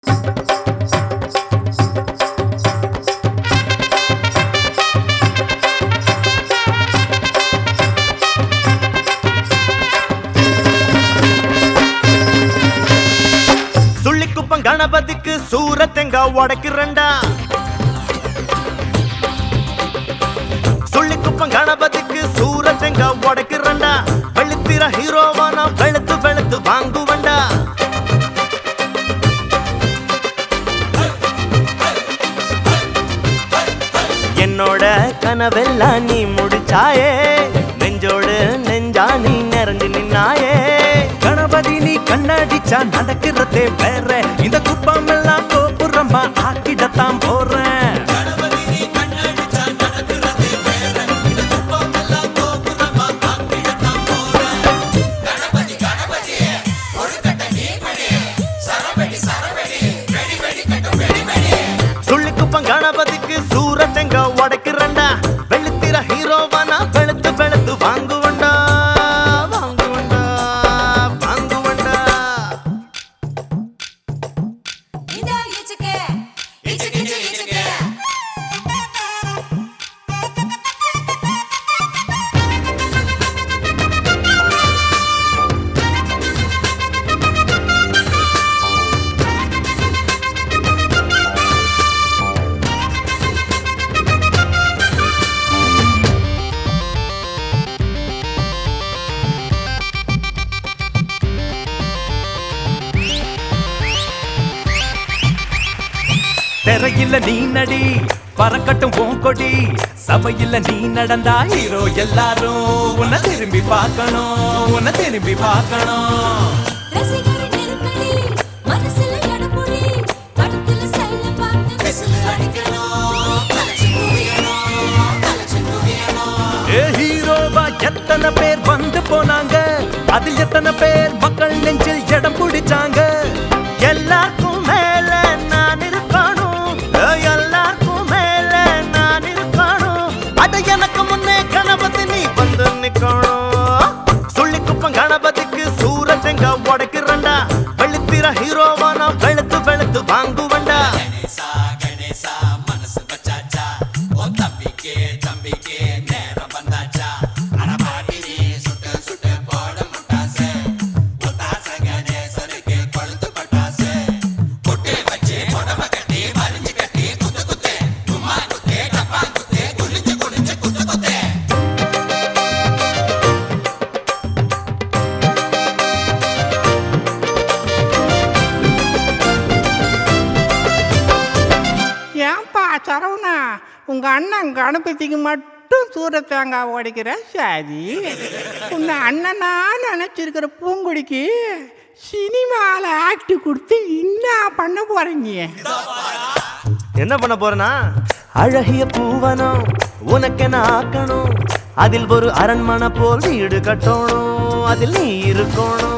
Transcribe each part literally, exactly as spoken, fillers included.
சுள்ளிக்குப்பம் கணபதிக்கு சூரத்தெங்க உடைக்கிறண்டா. சுள்ளிக்குப்பம் கணபதிக்கு சூரத்தெங்க உடைக்கிறண்டா. வெளுத்திர ஹீரோவானா வெளுத்து வெளுத்து வாங்குவண்டா. என்னோட கனவெல்லாம் நீ முடிச்சாயே, நெஞ்சோடு நெஞ்சா நீ நிறைஞ்சு நின்னாயே. கணபதி நீ கண்ணடிச்சா நடக்கிறதே வேற, இந்த குப்பம் எல்லாம் கோபுரமா ஆக்கிடத்தான் போறேன். சுள்ளிக்குப்பம் கணபதிக்கு சூரத்தெங்க உடைக்கிறண்டா. வெளுத்திர ஹீரோவானா வெளுத்து வெளுத்து வாங்குவண்டா வாங்குவண்டா வாங்குவண்டா. தெரையில நீ நடி பறக்கட்டும் உன் கொடி, சபையில நீ நடந்தா ஹீரோ எல்லாரும் உன்னை திரும்பி பார்க்கணும், உன்னை திரும்பி பார்க்கணும். ஏ ஹீரோவா எத்தனை பேர் வந்து போனாங்க, அதில் எத்தனை பேர் மக்கள் நெஞ்சில் இடம் பிடிச்சாங்க. எல்லாருக்கும் மேல நான் இருக்கணும், எல்லாருக்கும் மேல நான் இருக்கணும். அட எனக்கு முன்னே கணபதி நீ வந்து நிக்கணும். சுள்ளிக்குப்பம் கணபதிக்கு சூரத்தெங்க உடைக்கிறண்டா. வெளுத்திர ஹீரோவானா வெளுத்து வெளுத்து வாங்குவண்டா. ஏன்பா சரவணா, உங்க அண்ணன் கணபதிக்கு மட்டும் சூரத்தேங்காய் உடைக்கிற சரி, உன்னை அண்ணனா நினைச்சிருக்கிற பூங்குடிக்கு சினிமாவில் ஆக்ட் கொடுத்து என்ன பண்ண போறீங்க? என்ன பண்ண போறனா? அழகிய பூவனம் உனக்கென ஆக்கணும், அதில் ஒரு அரண்மனை போல் வீடு கட்டணும், அதில் நீ இருக்கணும்.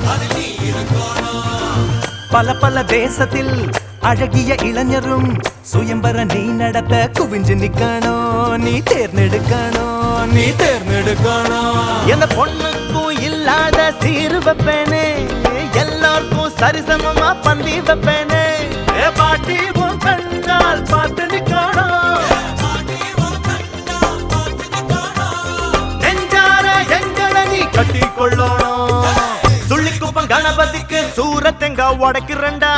பல பல தேசத்தில் அழகிய இளைஞரும் சுயம்பர நீ நடத்த குவிஞ்சு நிக்கணும், நீ தேர்ந்தெடுக்கணும், நீ தேர்ந்தெடுக்கணும். எந்த பொண்ணுக்கும் இல்லாத சீரு வைப்பேனே, எல்லாருக்கும் சரிசமமா பந்தி வைப்பேனே. ஏ பாட்டி உன் கண்ணால் பார்த்து நிக்கணும், நெஞ்சார எங்களை நீ கட்டி கொள்ளணும். சுள்ளிக்குப்பம் கணபதிக்கு சூரத்தெங்க உடைக்கிறண்டா.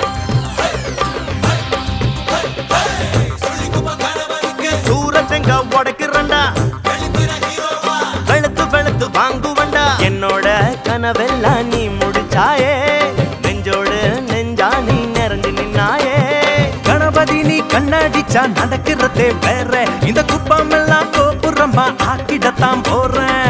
சூரத்தெங்க உடைக்கிறண்டா. வெளுத்து வெளுத்து வாங்குவண்டா. என்னோட கனவெல்லாம் நீ முடிச்சாயே, நெஞ்சோடு நெஞ்சா நீ நிறைஞ்சு நின்னாயே. கணபதி நீ கண்ணடிச்சா நடக்கிறதே வேற, இந்த குப்பம் எல்லாம் கோபுரமா ஆக்கிடத்தான் போறேன்.